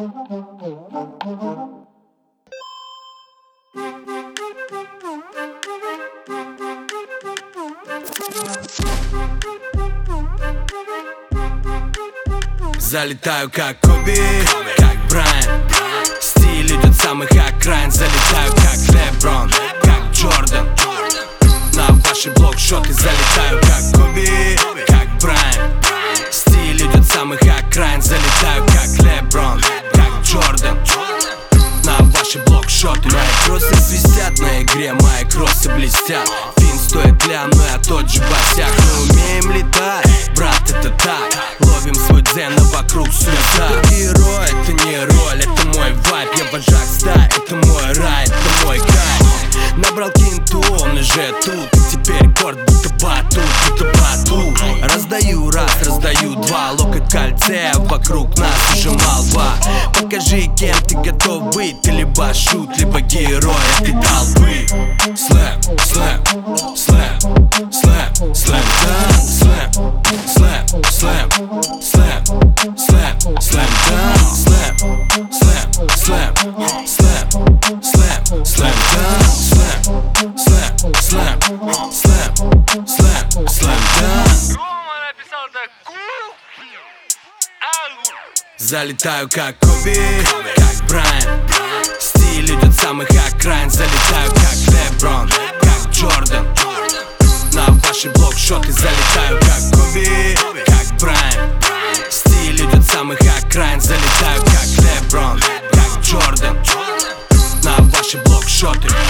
Залетаю как Коби, как Брайан. Стиль идет самый окраин. Залетаю как Леброн, как Джордан. На ваши блокшоты залетаю как Коби, как Брайан. Стиль идет самый окраин. Залетаю как Леброн, как Джордан. На ваши блокшоты. Мои кроссы свистят на игре, мои кроссы блестят. Фин стоит лям, но я тот же босяк. Мы умеем летать, брат, это так. Ловим свой дзен, а вокруг суета. Кто герой, это не роль, это мой вайб. Я вожак стаи, это мой рай, это мой кайф. Набрал кинту, он уже тут. И теперь корт будто батут, будто батут. Раздаю раз, раздаю два. Локоть кольце, вокруг нас уже молва. Покажи, кем ты готов быть. Ты либо шут, либо герой этой толпы. Слэм, слэм, слэм, слэм, слэм, дан, слэм, слэм, слэм, слэм, слэм, слэм, дан, слэм, слэм, слэм, слэм, слэм, слэм, дан, слэм, слэм, слэм, слэм, слэм, слэм, дан. Залетаю как Коби, как Брайан. Стиль идет самый окраин. Залетаю как Леброн, как Джордан. На ваши блокшоты залетаю как Коби, как Брайан. Стиль идет самый окраин. Залетаю как Леброн, как Джордан. На ваши блокшоты.